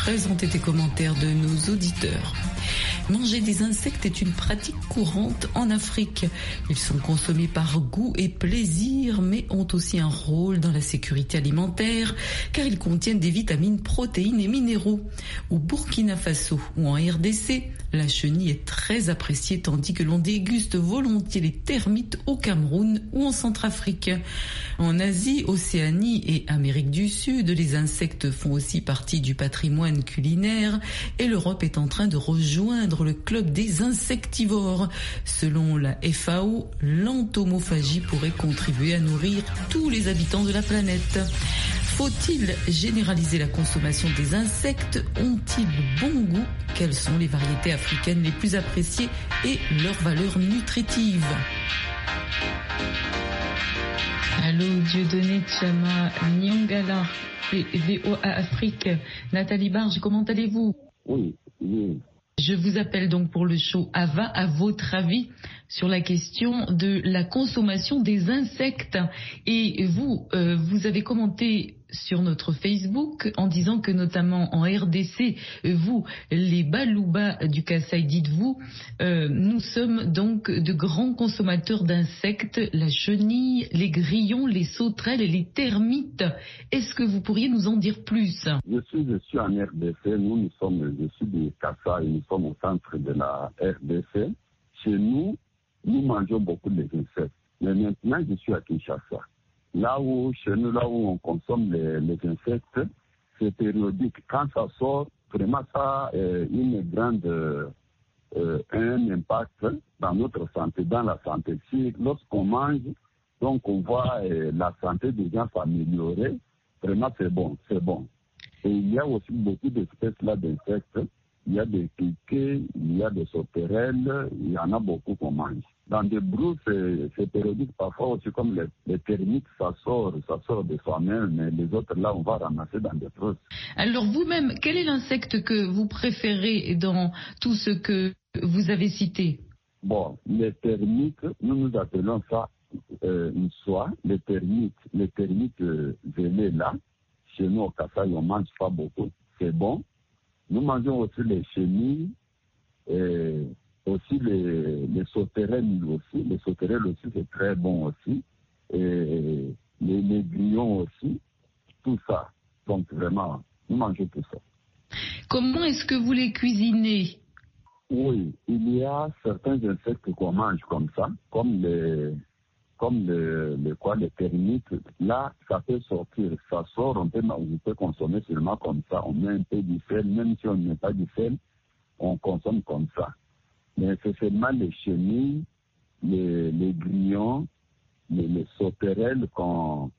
présente et des commentaires de nos auditeurs. Manger des insectes est une pratique courante en Afrique. Ils sont consommés par goût et plaisir, mais ont aussi un rôle dans la sécurité alimentaire, car ils contiennent des vitamines, protéines et minéraux. Au Burkina Faso ou en RDC, la chenille est très appréciée, tandis que l'on déguste volontiers les termites au Cameroun ou en Centrafrique. En Asie, Océanie et Amérique du Sud, les insectes font aussi partie du patrimoine culinaire et l'Europe est en train de rejoindre le club des insectivores. Selon la FAO, l'entomophagie pourrait contribuer à nourrir tous les habitants de la planète. Faut-il généraliser la consommation des insectes? Ont-ils bon goût? Quelles sont les variétés africaines les plus appréciées et leurs valeurs nutritives? Allô, Dieudonné Tchama Nyongala, VOA Afrique. Nathalie Barge, comment allez-vous? Oui. Je vous appelle donc pour le show AVA, à votre avis sur la question de la consommation des insectes. Et vous avez commenté sur notre Facebook en disant que notamment en RDC, vous, les Balouba du Kasaï, dites-vous, nous sommes donc de grands consommateurs d'insectes, la chenille, les grillons, les sauterelles et les termites. Est-ce que vous pourriez nous en dire plus? Je suis en RDC, je suis du Kasaï, nous sommes au centre de la RDC. Chez nous mangeons beaucoup les insectes. Mais maintenant, je suis à Kinshasa. Chez nous, là où on consomme les insectes, c'est périodique. Quand ça sort, vraiment ça a un impact dans notre santé, dans la santé. Lorsqu'on mange, donc on voit la santé des gens s'améliorer, vraiment c'est bon. Et il y a aussi beaucoup d'espèces là d'insectes. Il y a des cliquets, il y a des sauterelles, il y en a beaucoup qu'on mange. Dans des brousses, c'est périodique parfois aussi, comme les termites, ça sort de soi-même, mais les autres là, on va ramasser dans des trousses. Alors vous-même, quel est l'insecte que vous préférez dans tout ce que vous avez cité? Bon, les termites, nous appelons ça une soie. Les termites venez là. Chez nous au Kasaï, on ne mange pas beaucoup. C'est bon. Nous mangeons aussi les chenilles, aussi les sauterelles aussi. Les sauterelles aussi, c'est très bon aussi. Et les grillons aussi. Tout ça. Donc vraiment, nous mangeons tout ça. Comment est-ce que vous les cuisinez? Oui, il y a certains insectes qu'on mange comme ça, comme les termites. Là, ça peut sortir. Ça sort, on peut consommer seulement comme ça. On met un peu du sel, même si on ne met pas du sel, on consomme comme ça. Mais c'est seulement les chenilles, les grillons, les sauterelles qu'on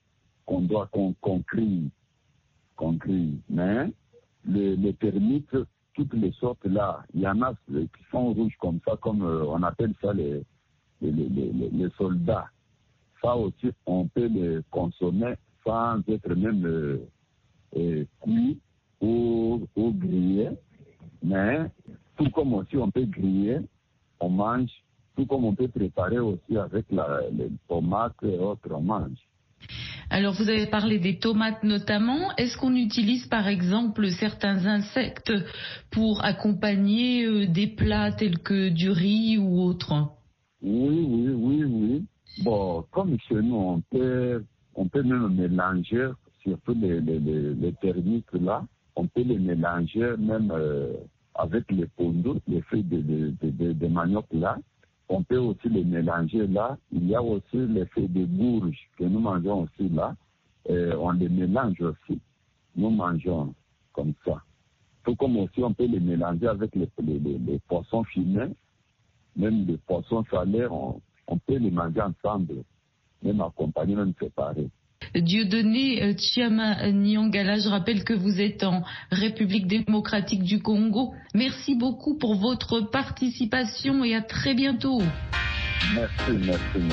grille. Mais les termites, toutes les sortes là, il y en a qui sont rouges comme ça, comme on appelle ça les soldats. Ça aussi, on peut les consommer sans être même cuit ou grillé. Mais tout comme aussi on peut griller, on mange. Tout comme on peut préparer aussi avec les tomates et autres, on mange. Alors vous avez parlé des tomates notamment. Est-ce qu'on utilise par exemple certains insectes pour accompagner des plats tels que du riz ou autre? Oui. Bon, comme chez nous, on peut même mélanger, surtout les termites là, on peut les mélanger même avec les pondous, les feuilles de manioc là. On peut aussi les mélanger là. Il y a aussi les feuilles de bourge que nous mangeons aussi là. On les mélange aussi. Nous mangeons comme ça. Tout comme aussi on peut les mélanger avec les poissons fumés, même les poissons salés, on peut les manger ensemble, même accompagnés, même séparés. Dieudonné Tchama Nyongala, je rappelle que vous êtes en République démocratique du Congo. Merci beaucoup pour votre participation et à très bientôt. Merci.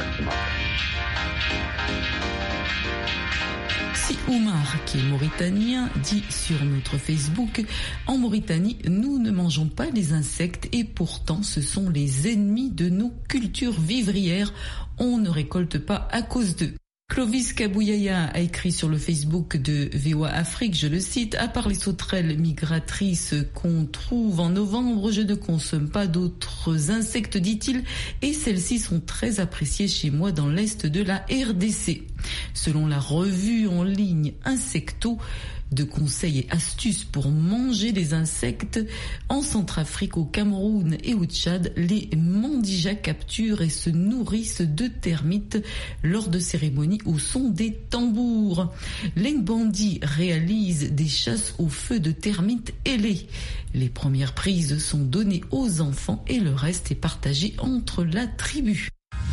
Si Oumar, qui est mauritanien, dit sur notre Facebook, en Mauritanie, nous ne mangeons pas les insectes et pourtant ce sont les ennemis de nos cultures vivrières. On ne récolte pas à cause d'eux. Clovis Kabouyaya a écrit sur le Facebook de VOA Afrique, je le cite, « À part les sauterelles migratrices qu'on trouve en novembre, je ne consomme pas d'autres insectes, dit-il, et celles-ci sont très appréciées chez moi dans l'est de la RDC. » Selon la revue en ligne Insecto, de conseils et astuces pour manger des insectes, en Centrafrique, au Cameroun et au Tchad, les Mandijas capturent et se nourrissent de termites lors de cérémonies au son des tambours. Les bandits réalisent des chasses au feu de termites ailées. Les premières prises sont données aux enfants et le reste est partagé entre la tribu.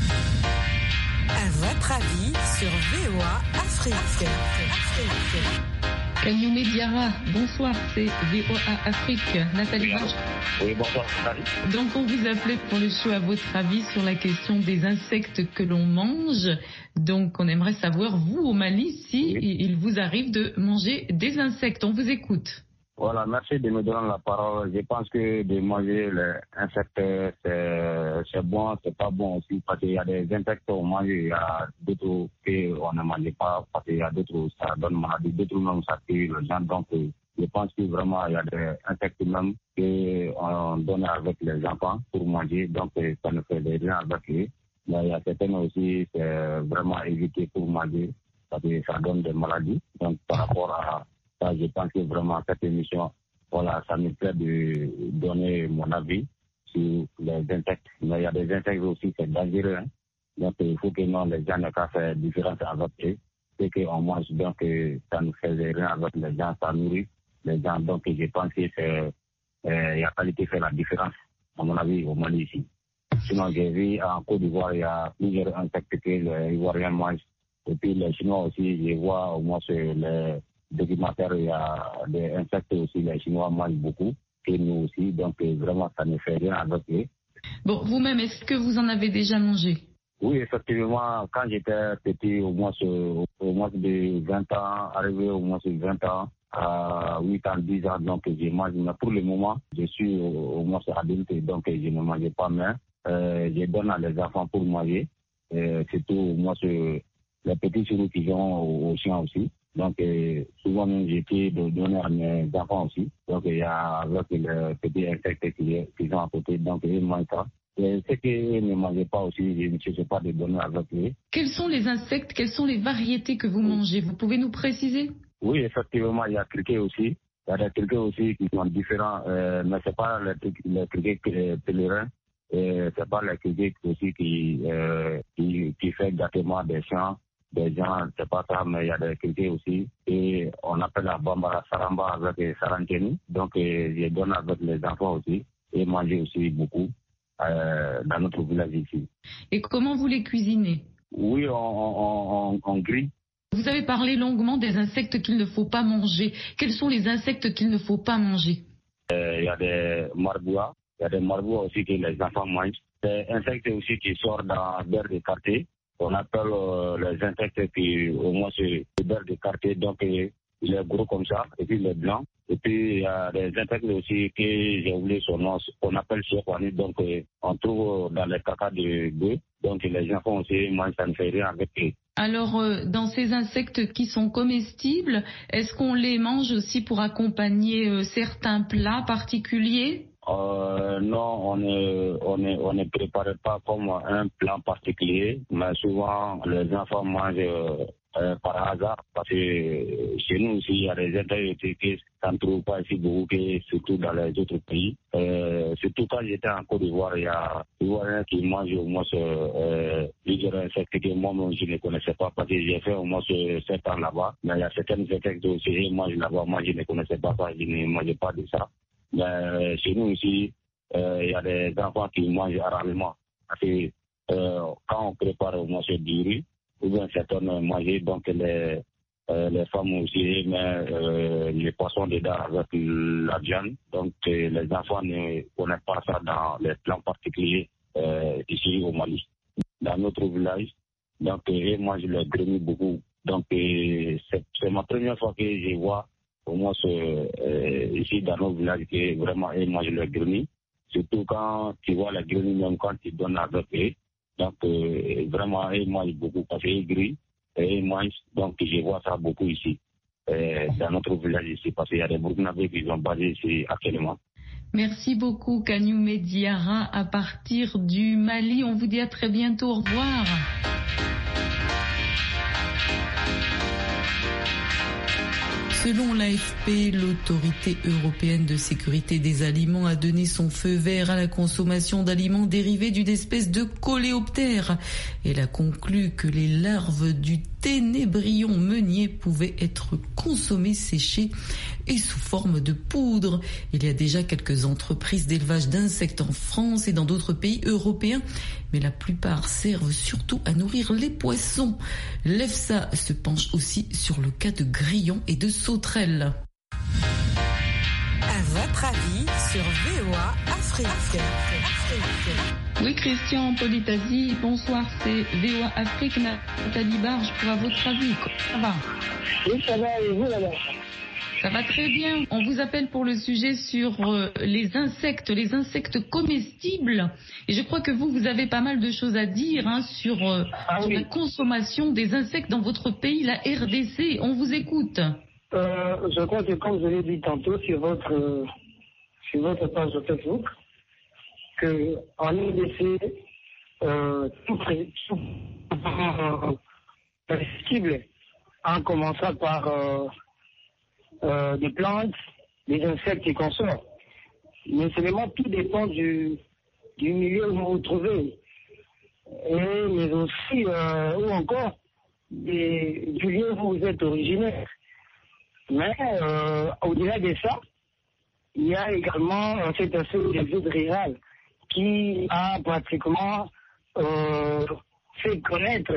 À votre avis sur VOA Afrique. Kagnoumé Diarra, bonsoir, c'est VOA Afrique. Nathalie Blanche. Oui, bonsoir, Nathalie. Donc on vous appelait pour le show à votre avis sur la question des insectes que l'on mange. Donc on aimerait savoir, vous au Mali, si il vous arrive de manger des insectes. On vous écoute. Voilà, merci de me donner la parole. Je pense que de manger les insectes, c'est bon, c'est pas bon aussi, parce qu'il y a des insectes qu'on mange, il y a d'autres qu'on ne mange pas, parce qu'il y a d'autres, ça donne maladie, d'autres même ça tue les gens. Donc, je pense que vraiment, il y a des insectes même qu'on donne avec les enfants pour manger, donc ça ne fait rien avec eux. Mais il y a certaines aussi, c'est vraiment évité pour manger, parce que ça donne des maladies. Donc, par rapport à je pense que vraiment cette émission, voilà, ça me plaît de donner mon avis sur les insectes. Mais il y a des insectes aussi, c'est dangereux. Hein. Donc il faut que non, les gens n'aient pas fait différence avec eux. C'est qu'on mange, donc ça ne fait rien avec les gens, ça nourrit les gens. Donc je pense que la qualité fait la différence, à mon avis, au Mali ici. Sinon, j'ai vu en Côte d'Ivoire, il y a plusieurs insectes que les Ivoiriens mangent. Et puis les Chinois aussi, je vois au moins sur les documentaires, il y a des insectes aussi, les Chinois mangent beaucoup, et nous aussi, donc vraiment ça ne fait rien avec eux. Bon, vous-même, est-ce que vous en avez déjà mangé? Oui, effectivement, quand j'étais petit, au moins de 20 ans, arrivé au moins de 20 ans, à 8 ans, 10 ans, donc je mange, mais pour le moment, je suis au moins adulte, donc je ne mangeais pas, mais je donne à les enfants pour manger, surtout au moins les petits chevaux qui vont aux chiens aussi. Donc, souvent, j'ai pu donner à mes enfants aussi. Donc, il y a avec les petits insectes qui sont à côté. Donc, ils mangent ça. Et ce qu'ils ne mangeaient pas aussi, je ne sais pas de donner avec eux. Quels sont les insectes, quelles sont les variétés que vous mangez? Vous pouvez nous préciser? Oui, effectivement, il y a criquets aussi. Il y a des criquets aussi qui sont différents, mais ce n'est pas les criquets pèlerins. C'est pas les criquets aussi qui fait exactement des champs. Des gens, c'est pas ça, mais il y a des criquets aussi. Et on appelle la bambara saramba avec saranteni. Donc, je donne avec les enfants aussi. Et manger aussi beaucoup dans notre village ici. Et comment vous les cuisinez? Oui, on grille. Vous avez parlé longuement des insectes qu'il ne faut pas manger. Quels sont les insectes qu'il ne faut pas manger? Il y a des marbouas. Il y a des marbouas aussi que les enfants mangent. Des insectes aussi qui sortent dans l'air de quartier. On appelle les insectes qui, au moins, c'est le beurre de quartier, donc il est gros comme ça, et puis il est blanc. Et puis il y a des insectes aussi que j'ai oublié son nom, qu'on appelle chiakwani, donc on trouve dans les cacas de bœuf. Donc les enfants aussi mangent, ça ne fait rien avec eux. Alors, dans ces insectes qui sont comestibles, est-ce qu'on les mange aussi pour accompagner certains plats particuliers? Non, on ne prépare pas comme un plan particulier, mais souvent les enfants mangent par hasard, parce que chez nous aussi il y a des insectes qui ne se trouvent pas ici beaucoup, surtout dans les autres pays. Surtout quand j'étais en Côte d'Ivoire, il y a des Ivoiriens qui mangent au moins plusieurs insectes que moi je ne connaissais pas, parce que j'ai fait au moins 7 ans là-bas, mais il y a certains insectes aussi que je mange là-bas, moi je ne connaissais pas ça, je ne mangeais pas de ça. Mais chez nous aussi, il y a des enfants qui mangent rarement. Parce que quand on prépare au moins du riz, ou bien certains mangent, donc les femmes aussi mettent les poissons dedans avec la viande. Donc les enfants ne connaissent pas ça dans les plans particuliers ici au Mali. Dans notre village, donc ils mangent le grenouille beaucoup. Donc c'est ma première fois que je vois au moins ici dans nos villages que vraiment ils mangent le grenouille. Surtout quand tu vois la grenouille, même quand tu donnes avec eux. Donc vraiment ils mangent beaucoup parce qu'ils grillent. et ils mangent. Donc je vois ça beaucoup ici, dans notre village ici, parce qu'il y a des Burkinabés qui sont basés ici actuellement. Merci beaucoup, Kagnoumé Diarra, à partir du Mali. On vous dit à très bientôt. Au revoir. Selon l'AFP, l'autorité européenne de sécurité des aliments a donné son feu vert à la consommation d'aliments dérivés d'une espèce de coléoptère. Elle a conclu que les larves du ténébrion meunier pouvaient être consommées séchées et sous forme de poudre. Il y a déjà quelques entreprises d'élevage d'insectes en France et dans d'autres pays européens, mais la plupart servent surtout à nourrir les poissons. L'EFSA se penche aussi sur le cas de grillons et de sauterelles. À votre avis sur VOA Afrique. Oui, Christian Politasi, bonsoir, c'est VOA Afrique, Nathalie Barge, pour votre avis. Ça va? Oui, ça va, et vous là-bas? Ça va très bien. On vous appelle pour le sujet sur les insectes comestibles. Et je crois que vous avez pas mal de choses à dire sur la consommation des insectes dans votre pays, la RDC. On vous écoute. Je crois que comme je l'ai dit tantôt sur votre page de Facebook, qu'en RDC, tout comestible, en commençant par des plantes, des insectes et consorts. Mais seulement tout dépend du milieu où vous vous trouvez. Mais aussi, ou encore, du lieu où vous êtes originaire. Mais au-delà de ça, il y a également cet aspect des zones rurales qui a pratiquement fait connaître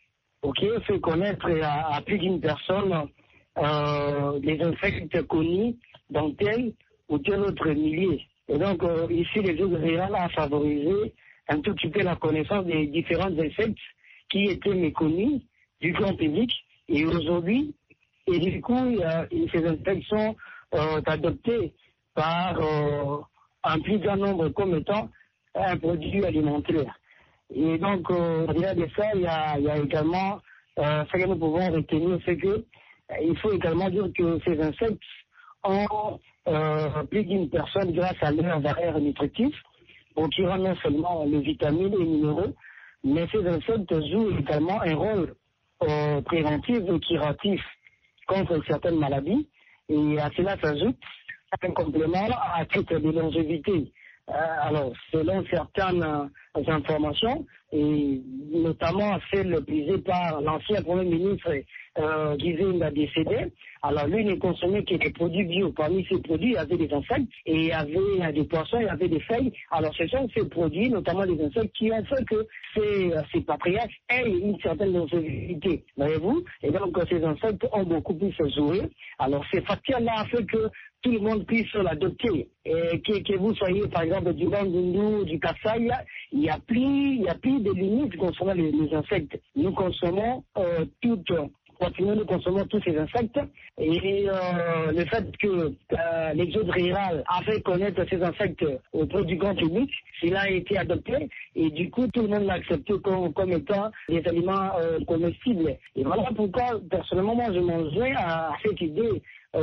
à plus d'une personne les insectes connus dans tel ou tel autre milieu. Et donc, ici, les zones rurales ont favorisé un tout petit peu la connaissance des différents insectes qui étaient méconnus du grand public. Et aujourd'hui, et du coup, ces insectes sont adoptés par un plus grand nombre comme étant un produit alimentaire. Et donc, au-delà de ça, il y a également, ce que nous pouvons retenir, c'est que il faut également dire que ces insectes ont plus d'une personne grâce à leur valeur nutritive, procurant non seulement les vitamines et les minéraux, mais ces insectes jouent également un rôle préventif et curatif contre certaines maladies. Et à cela s'ajoute un complément à titre de longévité. Alors, selon certaines informations, et notamment celle prisée par l'ancien Premier ministre Guizine a décédé, alors lui ne consommait que des produits bio. Parmi ces produits, il y avait des insectes, et il y avait des poissons, il y avait des feuilles. Alors ce sont ces produits, notamment des insectes, qui ont fait que ces patriarches aient une certaine longévité. Voyez-vous? Et donc ces insectes ont beaucoup plus joué. Alors ces facteurs-là ont fait que tout le monde puisse l'adopter. Et que vous soyez, par exemple, du Bandundu, du Kassai, il n'y a plus de limites concernant les insectes. Nous consommons nous consommons tous ces insectes. Et le fait que l'exode rural a fait connaître ces insectes auprès du grand public, cela a été adopté. Et du coup, tout le monde l'a accepté comme étant des aliments comestibles. Et voilà pourquoi, personnellement, moi, je m'en joins à cette idée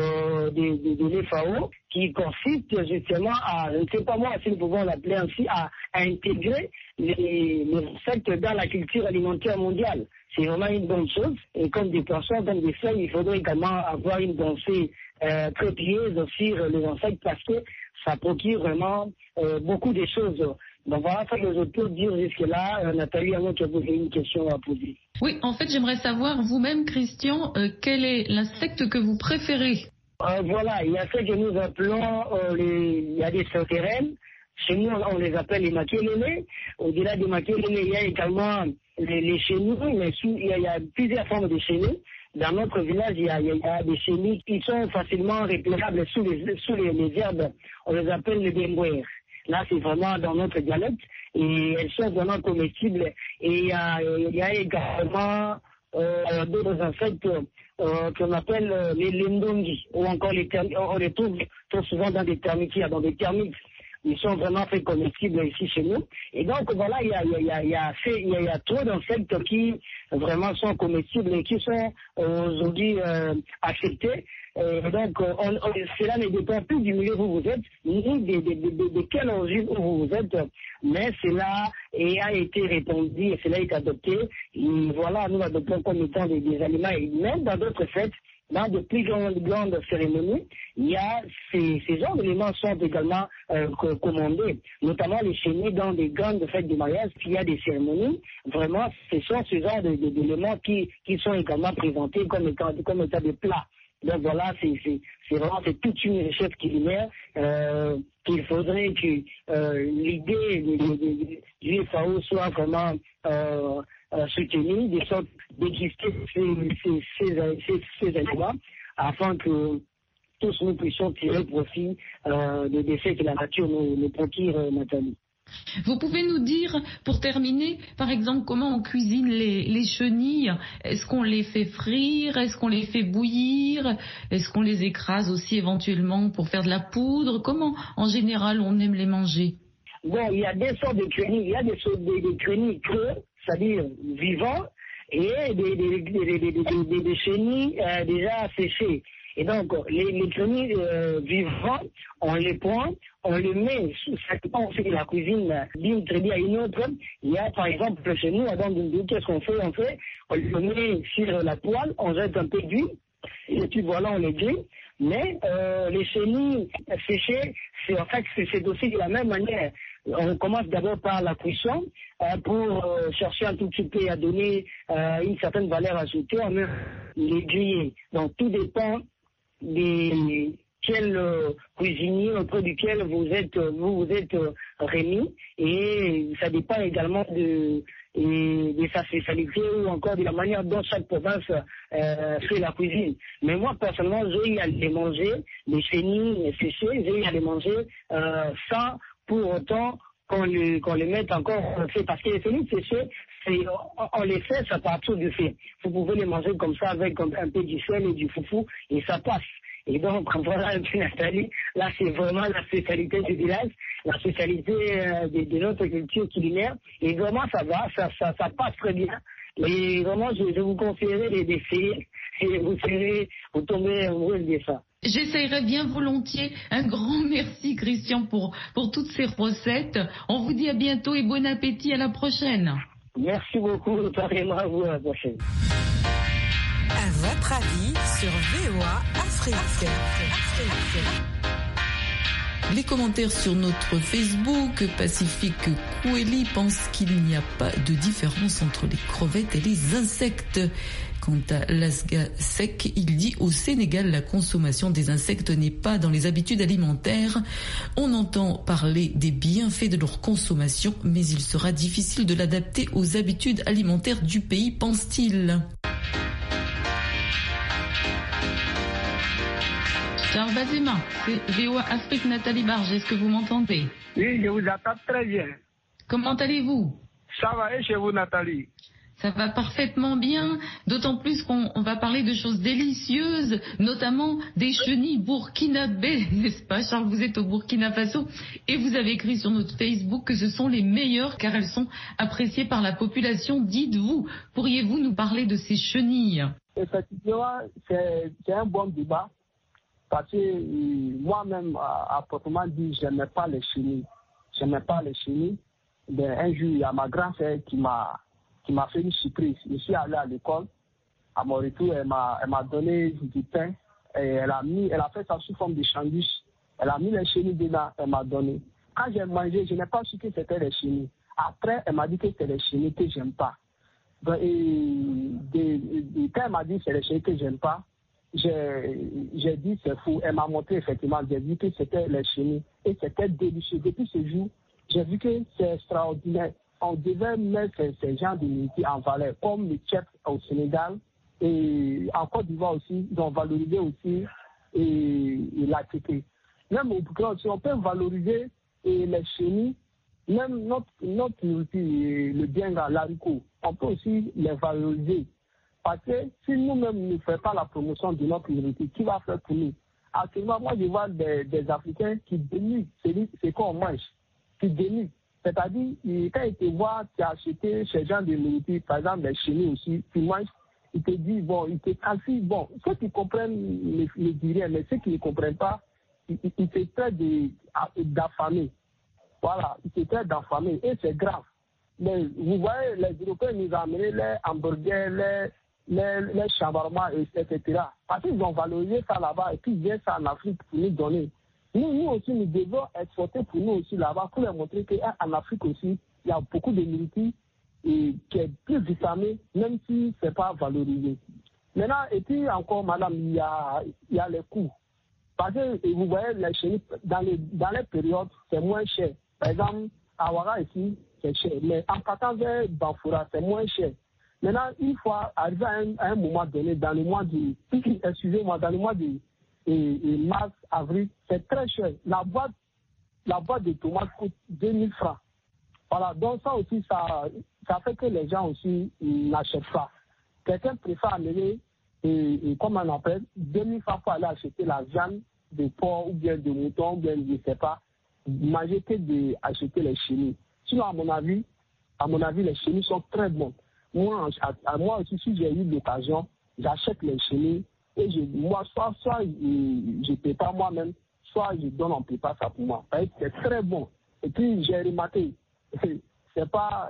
de l'FAO qui consiste justement à, je ne sais pas moi si nous pouvons l'appeler ainsi, à intégrer les insectes dans la culture alimentaire mondiale. C'est vraiment une bonne chose. Et comme des poissons, comme des feuilles, il faudrait également avoir une pensée très pieuse sur les insectes parce que ça procure vraiment beaucoup de choses. Donc voilà ce que je peux dire jusque-là. Nathalie, à moi, tu as posé une question à poser. Oui, en fait, j'aimerais savoir, vous-même, Christian, quel est l'insecte que vous préférez? Voilà, il y a ce que nous appelons, il y a des sauterelles. Chez nous, on les appelle les makelele. Au-delà des makelele, il y a également les chenilles. Il y a plusieurs formes de chenilles. Dans notre village, il y a des chenilles qui sont facilement repérables sous les herbes. On les appelle les bembouères. Là, c'est vraiment dans notre dialecte. Et elles sont vraiment comestibles. Et il y a également d'autres insectes qu'on appelle les lindongi, ou encore on les trouve trop souvent dans des termitières, dans des termites. ils sont vraiment très comestibles ici chez nous. Et donc voilà, il y a trop d'insectes qui vraiment sont comestibles et qui sont aujourd'hui acceptés. Donc cela ne dépend plus du milieu où vous êtes, ni de quelle origine où vous êtes, mais cela a été répandu et cela est adopté. Et voilà, nous adoptons comme étant des aliments, et même dans d'autres fêtes, dans de plus grandes cérémonies, il y a ces genres d'éléments sont également commandés, notamment les chenilles dans des grandes fêtes de mariage. Il y a des cérémonies, vraiment, ce sont ce genre d'éléments qui sont également présentés comme étant des plats. Donc voilà, c'est vraiment toute une richesse culinaire qu'il faudrait que l'idée du FAO soit vraiment soutenue, de sorte d'exister ces aliments, afin que tous nous puissions tirer profit des décès que la nature nous procure, Nathalie. Vous pouvez nous dire, pour terminer, par exemple, comment on cuisine les chenilles? Est-ce qu'on les fait frire? Est-ce qu'on les fait bouillir? Est-ce qu'on les écrase aussi éventuellement pour faire de la poudre? Comment, en général, on aime les manger? Bon, il y a des sortes de chenilles. Il y a des chenilles creux, c'est-à-dire vivants, et des chenilles déjà séchées. Et donc, les chenilles vivantes, on les prend, on les met, ça dépend aussi de la cuisine d'une tribu à une autre. Il y a par exemple chez nous, qu'est-ce qu'on fait? On le met sur la poêle, on jette un peu d'huile, et puis voilà, on les grille. Mais les chenilles séchées, c'est aussi de la même manière. On commence d'abord par la cuisson pour chercher un tout petit peu à donner une certaine valeur ajoutée, on met les griller. Donc tout dépend de quel cuisinier auprès duquel vous êtes remis, et ça dépend également de sa spécialité ou encore de la manière dont chaque province fait la cuisine. Mais moi personnellement, j'ai eu à les manger, les chenilles séchées, j'ai eu à les manger sans pour autant qu'on les mette encore fait, parce que les chenilles séchées, on les fait, ça part tout du fait. Vous pouvez les manger comme ça avec un peu du sel et du foufou et ça passe. Et donc, voilà un peu, Nathalie, là c'est vraiment la spécialité du village, la spécialité de notre culture culinaire, et vraiment ça va, ça passe très bien. Et vraiment, je vous conseillerais d'essayer, et vous tombez amoureux de ça. J'essayerai bien volontiers. Un grand merci, Christian, pour toutes ces recettes. On vous dit à bientôt et bon appétit, à la prochaine. Merci beaucoup, pareillement à vous, à la prochaine. À votre avis sur VOA Afrique. Les commentaires sur notre Facebook, Pacifique Koueli pense qu'il n'y a pas de différence entre les crevettes et les insectes. Quant à Lasga Sek, il dit au Sénégal, la consommation des insectes n'est pas dans les habitudes alimentaires. On entend parler des bienfaits de leur consommation, mais il sera difficile de l'adapter aux habitudes alimentaires du pays, pense-t-il. Charles Bazema, c'est VOA Afrique, Nathalie Barge, est-ce que vous m'entendez? Oui, je vous attends très bien. Comment allez-vous? Ça va, et chez vous, Nathalie? Ça va parfaitement bien, d'autant plus qu'on va parler de choses délicieuses, notamment des chenilles burkinabées, n'est-ce pas Charles? Vous êtes au Burkina Faso et vous avez écrit sur notre Facebook que ce sont les meilleures car elles sont appréciées par la population. Dites-vous, pourriez-vous nous parler de ces chenilles? Effectivement, c'est un bon débat. Parce que moi-même, à proprement dit, je n'aimais pas les chenilles. Un jour, il y a ma grand-sœur qui m'a fait une surprise. Je suis allé à l'école. À mon retour, elle m'a donné du pain. Et elle a fait ça sous forme de sandwich. Elle a mis les chenilles dedans, elle m'a donné. Quand j'ai mangé, je n'ai pas su que c'était les chenilles. Après, elle m'a dit que c'était les chenilles que j'aime pas. Donc, quand elle m'a dit que c'est les chenilles que j'aime pas, j'ai dit c'est fou. Elle m'a montré effectivement, j'ai vu que c'était les chenilles et c'était délicieux. Depuis ce jour, j'ai vu que c'est extraordinaire. On devait mettre ces genres de métiers en valeur, comme le chef au Sénégal et en Côte d'Ivoire aussi, ils ont valorisé aussi la tété. Même au Burkina aussi, on peut valoriser les chenilles, même notre nourriture, le bienga, l'haricot, on peut aussi les valoriser. Parce que si nous-mêmes ne faisons pas la promotion de notre nourriture, qui va faire pour nous? actuellement, moi, je vois des Africains qui dénient ce qu'on mange, qui dénient. C'est-à-dire, quand ils te voient, tu as acheté ce genre de nourriture, par exemple, les chenilles aussi, tu manges, ils te disent, bon, ils te calcient, bon, ceux qui comprennent le diraient, mais ceux qui ne comprennent pas, ils te traitent d'affamer. Voilà, ils te traitent d'affamer, et c'est grave. Mais vous voyez, les Européens nous ont amené les hamburgers, les shawarma, etc. Parce qu'ils ont valorisé ça là-bas, et puis ils viennent ça en Afrique pour nous donner. Nous aussi, nous devons exporter pour nous aussi là-bas, pour leur montrer qu'en Afrique aussi, il y a beaucoup de nourriture qui est plus vitamée, même si ce n'est pas valorisé. Maintenant, et puis encore, madame, il y a les coûts. Parce que vous voyez, les chenilles, dans les périodes, c'est moins cher. Par exemple, à Ouaga ici, c'est cher. Mais en partant vers Banfoura, c'est moins cher. Maintenant, une fois arrivé à un moment donné, dans le mois de mars, avril, c'est très cher. La boîte de tomates coûte 2000 francs. Voilà, donc ça aussi, ça fait que les gens aussi n'achètent pas. Quelqu'un préfère amener, comme on appelle, 2000 francs pour aller acheter la viande de porc ou bien de mouton, ou bien je ne sais pas, manger que d'acheter les chenilles. Sinon, à mon avis, les chenilles sont très bonnes. Moi aussi, si j'ai eu l'occasion, j'achète les chenilles et soit je ne paie pas moi-même, soit je donne, on ne paie pas ça pour moi. C'est très bon. Et puis, j'ai remarqué, c'est pas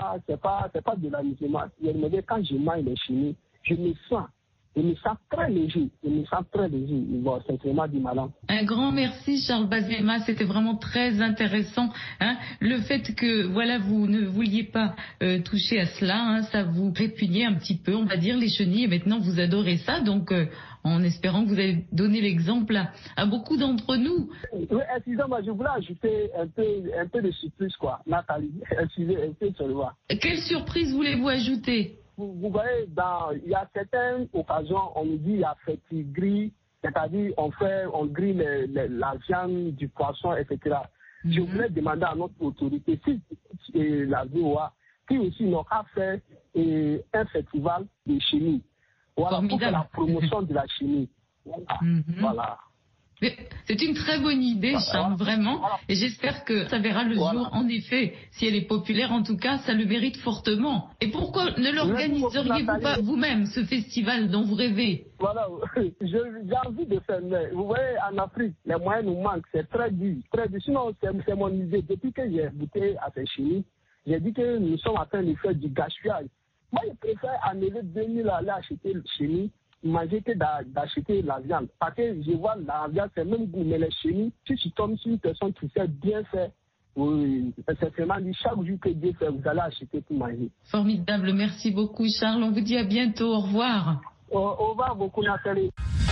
de l'amusement. J'ai remarqué, quand je mange les chenilles, je me sens très léger. Bon, c'est vraiment du malin. Un grand merci, Charles Bazema. C'était vraiment très intéressant. Le fait que, voilà, vous ne vouliez pas toucher à cela, ça vous répugnait un petit peu, on va dire, les chenilles. Et maintenant, vous adorez ça. Donc, en espérant que vous avez donné l'exemple à beaucoup d'entre nous. Oui, excusez-moi, je voulais ajouter un peu de surprise, quoi. Nathalie, excusez, un peu sur le voix. Quelle surprise voulez-vous ajouter? Vous voyez, il y a certaines occasions, on nous dit il y a fait gris, c'est-à-dire on grille la viande, du poisson, etc. Je voulais demander à notre autorité, si la VOA, qui aussi n'ont pas fait un festival de chimie. Voilà, pour faire la promotion de la chimie. Voilà. C'est une très bonne idée, Charles, vraiment. Et j'espère que ça verra le jour. En effet, si elle est populaire, en tout cas, ça le mérite fortement. Et pourquoi ne l'organiseriez-vous pas vous-même, ce festival dont vous rêvez? Voilà, j'ai envie de faire. Mais vous voyez, en Afrique, les moyens nous manquent. C'est très dur. Sinon, c'est mon idée. Depuis que j'ai goûté à ces chimies, j'ai dit que nous sommes en train de faire du gaspillage. Moi, je préfère annuler 2000 aller acheter le chenille, manger que d'acheter la viande. Parce que je vois la viande, c'est même goût, mais les chenilles, si tu tombes sur une personne qui sait bien faire, oui, c'est vraiment dit chaque jour que Dieu fait, vous allez acheter pour manger. Formidable, merci beaucoup, Charles. On vous dit à bientôt, au revoir. Au revoir beaucoup, Nathalie.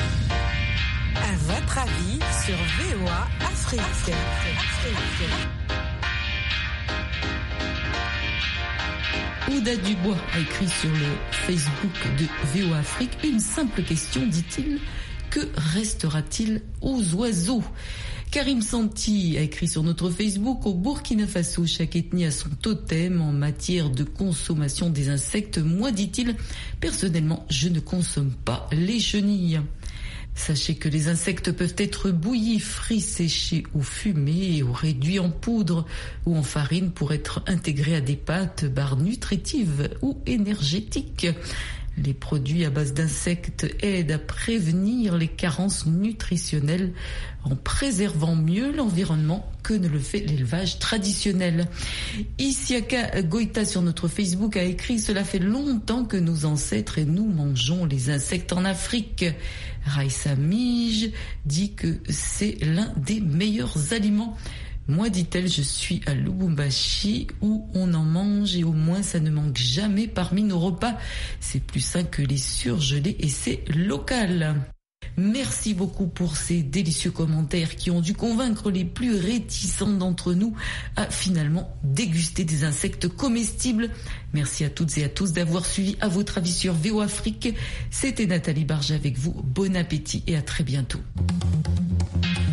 À votre avis sur VOA Afrique. Ouda Dubois a écrit sur le Facebook de VOA Afrique une simple question, dit-il: que restera-t-il aux oiseaux? Karim Santi a écrit sur notre Facebook: au Burkina Faso, chaque ethnie a son totem en matière de consommation des insectes. Moi, dit-il, personnellement, je ne consomme pas les chenilles. Sachez que les insectes peuvent être bouillis, frits, séchés ou fumés ou réduits en poudre ou en farine pour être intégrés à des pâtes, barres nutritives ou énergétiques. Les produits à base d'insectes aident à prévenir les carences nutritionnelles en préservant mieux l'environnement que ne le fait l'élevage traditionnel. Isiaka Goïta sur notre Facebook a écrit: cela fait longtemps que nos ancêtres et nous mangeons les insectes en Afrique. Raissa Mij dit que c'est l'un des meilleurs aliments. Moi, dit-elle, je suis à Lubumbashi où on en mange et au moins ça ne manque jamais parmi nos repas. C'est plus sain que les surgelés et c'est local. Merci beaucoup pour ces délicieux commentaires qui ont dû convaincre les plus réticents d'entre nous à finalement déguster des insectes comestibles. Merci à toutes et à tous d'avoir suivi À votre avis sur VOA Afrique. C'était Nathalie Barge avec vous. Bon appétit et à très bientôt.